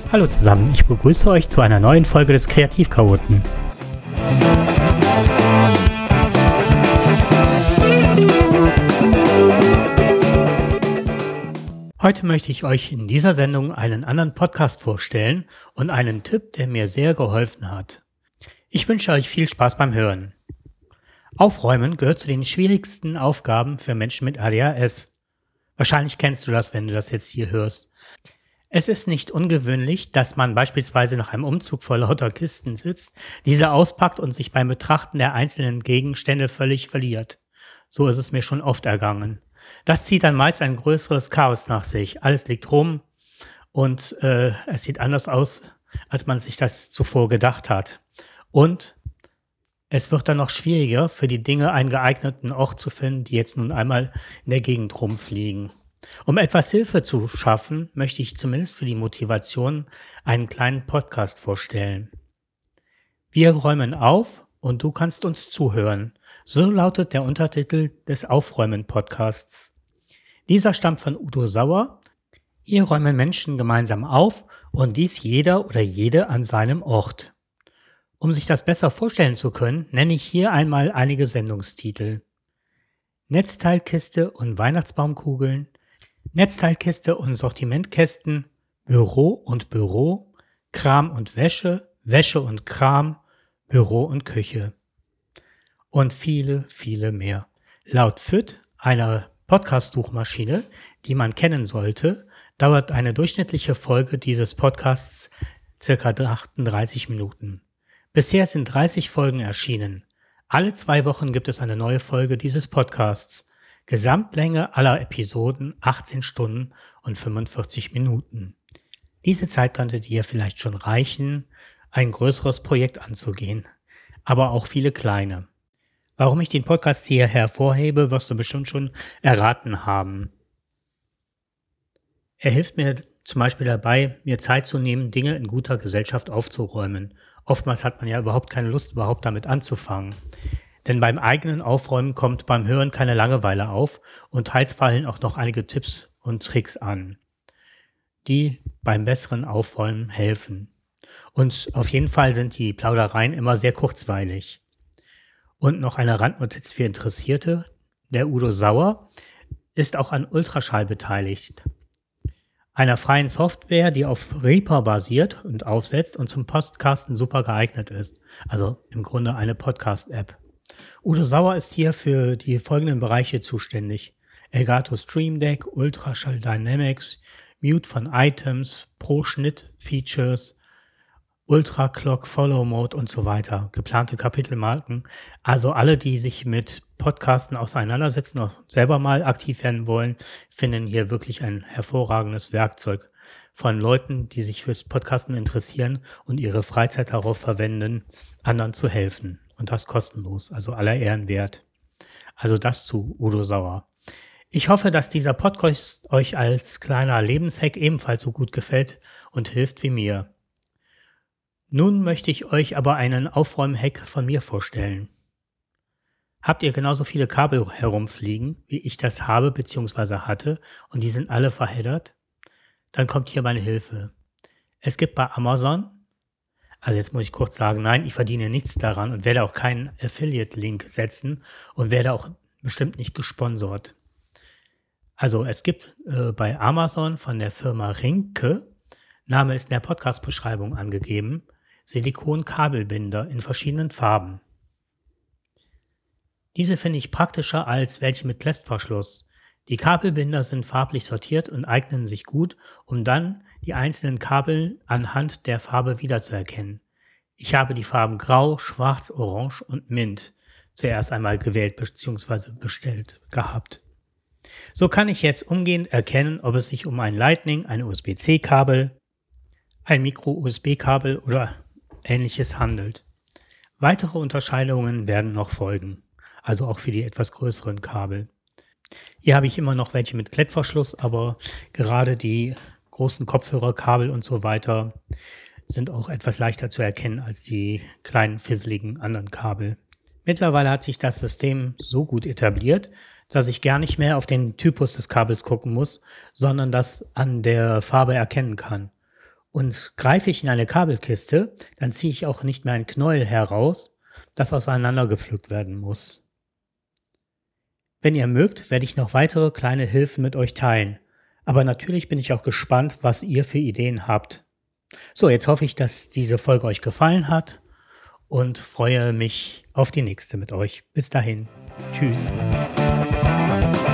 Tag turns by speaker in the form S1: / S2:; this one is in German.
S1: Hallo zusammen, ich begrüße euch zu einer neuen Folge des Kreativchaoten. Heute möchte ich euch in dieser Sendung einen anderen Podcast vorstellen und einen Tipp, der mir sehr geholfen hat. Ich wünsche euch viel Spaß beim Hören. Aufräumen gehört zu den schwierigsten Aufgaben für Menschen mit ADHS. Wahrscheinlich kennst du das, wenn du das jetzt hier hörst. Es ist nicht ungewöhnlich, dass man beispielsweise nach einem Umzug vor lauter Kisten sitzt, diese auspackt und sich beim Betrachten der einzelnen Gegenstände völlig verliert. So ist es mir schon oft ergangen. Das zieht dann meist ein größeres Chaos nach sich. Alles liegt rum und es sieht anders aus, als man sich das zuvor gedacht hat. Und es wird dann noch schwieriger, für die Dinge einen geeigneten Ort zu finden, die jetzt nun einmal in der Gegend rumfliegen. Um etwas Hilfe zu schaffen, möchte ich zumindest für die Motivation einen kleinen Podcast vorstellen. Wir räumen auf und du kannst uns zuhören. So lautet der Untertitel des Aufräumen-Podcasts. Dieser stammt von Udo Sauer. Hier räumen Menschen gemeinsam auf und dies jeder oder jede an seinem Ort. Um sich das besser vorstellen zu können, nenne ich hier einmal einige Sendungstitel. Netzteilkiste und Weihnachtsbaumkugeln, Netzteilkiste und Sortimentkästen, Büro und Büro, Kram und Wäsche, Wäsche und Kram, Büro und Küche. Und viele, viele mehr. Laut FIT, einer Podcast-Suchmaschine, die man kennen sollte, dauert eine durchschnittliche Folge dieses Podcasts ca. 38 Minuten. Bisher sind 30 Folgen erschienen. Alle 2 Wochen gibt es eine neue Folge dieses Podcasts. Gesamtlänge aller Episoden 18 Stunden und 45 Minuten. Diese Zeit könnte dir vielleicht schon reichen, ein größeres Projekt anzugehen, aber auch viele kleine. Warum ich den Podcast hier hervorhebe, wirst du bestimmt schon erraten haben. Er hilft mir zum Beispiel dabei, mir Zeit zu nehmen, Dinge in guter Gesellschaft aufzuräumen. Oftmals hat man ja überhaupt keine Lust, überhaupt damit anzufangen. Denn beim eigenen Aufräumen kommt beim Hören keine Langeweile auf und teils fallen auch noch einige Tipps und Tricks an, die beim besseren Aufräumen helfen. Und auf jeden Fall sind die Plaudereien immer sehr kurzweilig. Und noch eine Randnotiz für Interessierte: Der Udo Sauer ist auch an Ultraschall beteiligt, einer freien Software, die auf Reaper basiert und aufsetzt und zum Podcasten super geeignet ist. Also im Grunde eine Podcast-App. Udo Sauer ist hier für die folgenden Bereiche zuständig: Elgato Stream Deck, Ultraschall Dynamics, Mute von Items, Pro-Schnitt-Features, Ultra Clock Follow Mode und so weiter, geplante Kapitelmarken. Also alle, die sich mit Podcasten auseinandersetzen, auch selber mal aktiv werden wollen, finden hier wirklich ein hervorragendes Werkzeug von Leuten, die sich fürs Podcasten interessieren und ihre Freizeit darauf verwenden, anderen zu helfen. Und das kostenlos, also aller Ehren wert. Also das zu Udo Sauer. Ich hoffe, dass dieser Podcast euch als kleiner Lebenshack ebenfalls so gut gefällt und hilft wie mir. Nun möchte ich euch aber einen Aufräumen-Hack von mir vorstellen. Habt ihr genauso viele Kabel herumfliegen, wie ich das habe bzw. hatte, und die sind alle verheddert? Dann kommt hier meine Hilfe. Es gibt bei Amazon, also jetzt muss ich kurz sagen, nein, ich verdiene nichts daran und werde auch keinen Affiliate-Link setzen und werde auch bestimmt nicht gesponsert. Also es gibt bei Amazon von der Firma Ringke, Name ist in der Podcast-Beschreibung angegeben, Silikon-Kabelbinder in verschiedenen Farben. Diese finde ich praktischer als welche mit Klettverschluss. Die Kabelbinder sind farblich sortiert und eignen sich gut, um dann die einzelnen Kabel anhand der Farbe wiederzuerkennen. Ich habe die Farben Grau, Schwarz, Orange und Mint zuerst einmal gewählt bzw. bestellt gehabt. So kann ich jetzt umgehend erkennen, ob es sich um ein Lightning, ein USB-C-Kabel, ein Micro-USB-Kabel oder Ähnliches handelt. Weitere Unterscheidungen werden noch folgen, also auch für die etwas größeren Kabel. Hier habe ich immer noch welche mit Klettverschluss, aber gerade die großen Kopfhörerkabel und so weiter sind auch etwas leichter zu erkennen als die kleinen fisseligen anderen Kabel. Mittlerweile hat sich das System so gut etabliert, dass ich gar nicht mehr auf den Typus des Kabels gucken muss, sondern das an der Farbe erkennen kann. Und greife ich in eine Kabelkiste, dann ziehe ich auch nicht mehr ein Knäuel heraus, das auseinandergepflückt werden muss. Wenn ihr mögt, werde ich noch weitere kleine Hilfen mit euch teilen. Aber natürlich bin ich auch gespannt, was ihr für Ideen habt. So, jetzt hoffe ich, dass diese Folge euch gefallen hat und freue mich auf die nächste mit euch. Bis dahin. Tschüss.